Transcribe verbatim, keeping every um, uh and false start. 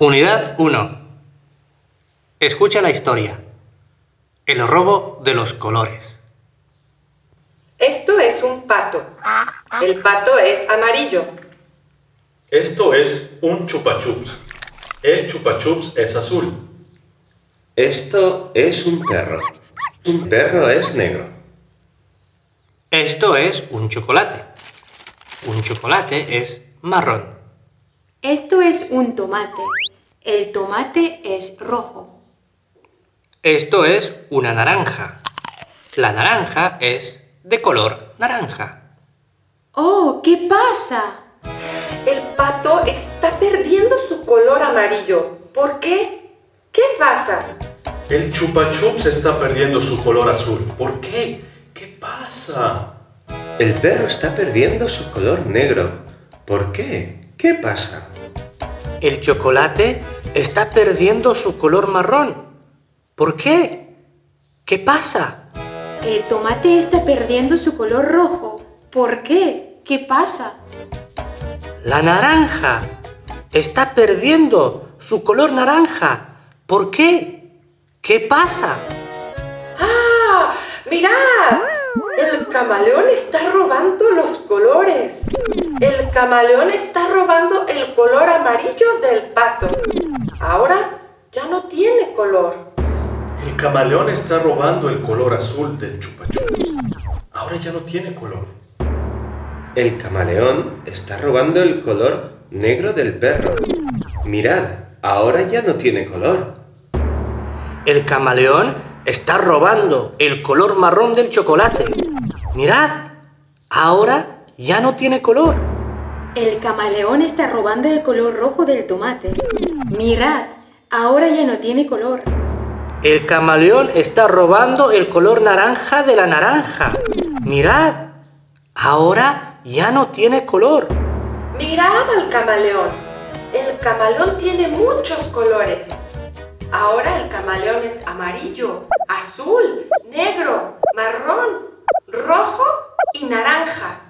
Unidad uno. Escucha la historia. El robo de los colores. Esto es un pato. El pato es amarillo. Esto es un chupa chups. El chupa chups es azul. Esto es un perro. Un perro es negro. Esto es un chocolate. Un chocolate es marrón. Esto es un tomate. El tomate es rojo. Esto es una naranja. La naranja es de color naranja. ¡Oh! ¿Qué pasa? El pato está perdiendo su color amarillo. ¿Por qué? ¿Qué pasa? El chupa chups está perdiendo su color azul. ¿Por qué? ¿Qué pasa? El perro está perdiendo su color negro. ¿Por qué? ¿Qué pasa? El chocolate está perdiendo su color marrón. ¿Por qué? ¿Qué pasa? El tomate está perdiendo su color rojo. ¿Por qué? ¿Qué pasa? La naranja está perdiendo su color naranja. ¿Por qué? ¿Qué pasa? ¡Ah! ¡Mirad! El camaleón está robando los colores. El camaleón está robando el color amarillo del pato. Ahora ya no tiene color. El camaleón está robando el color azul del chupa chups. Ahora ya no tiene color. El camaleón está robando el color negro del perro. Mirad, ahora ya no tiene color. El camaleón está robando el color marrón del chocolate. Mirad, ahora ya no tiene color. El camaleón está robando el color rojo del tomate. Mirad, ahora ya no tiene color. El camaleón está robando el color naranja de la naranja. Mirad, ahora ya no tiene color. Mirad al camaleón. El camaleón tiene muchos colores. Ahora el camaleón es amarillo, azul, negro, marrón, rojo y naranja.